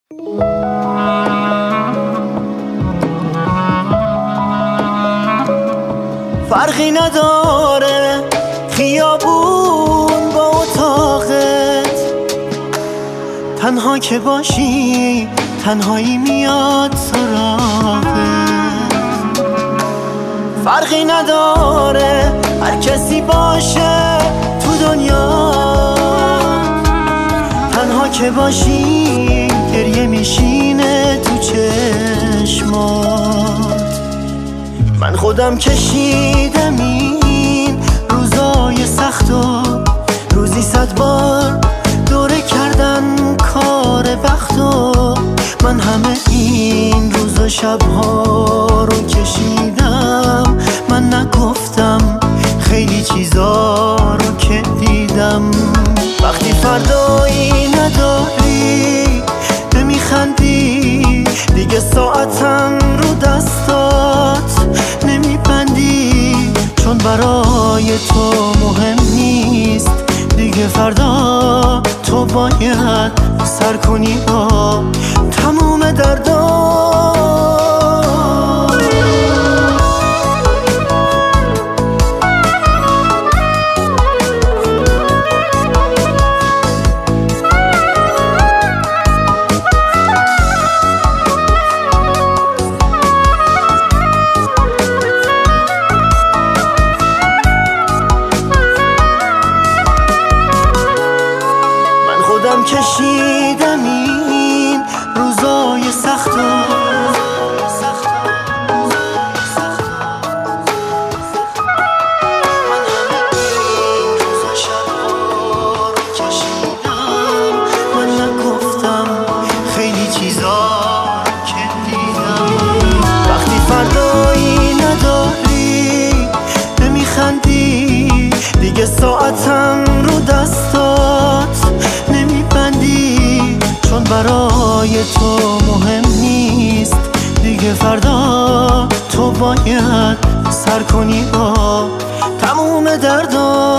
فرقی نداره خیابون با اتاقت، تنها که باشی تنهایی میاد سراغت. فرقی نداره هر کسی باشه تو دنیا، تنها که باشی گریه میشینه تو چشمات. من خودم کشیدم این روزای سختو، روزی 100 بار دوره کردن کار بختو. من همه این روز و شبها رو کشیدم، من نگفتم خیلی چیزا رو که دیدم. وقتی فردایی نداری نمیخندی، دیگه ساعتم رو دستات نمیبندی، چون برای تو مهم نیست دیگه. فردا تو باید سر کنی با تموم دردا. خودم کشیدم این روزای سختو، من همه این روزا شبها رو کشیدم، من نگفتم خیلی چیزا که دیدم. وقتی فردایی نداری نمیخندی، دیگه ساعتم رو دستات نمیبندی، چون برای تو مهم نیست دیگه. فردا تو باید سر کنی با تموم دردا.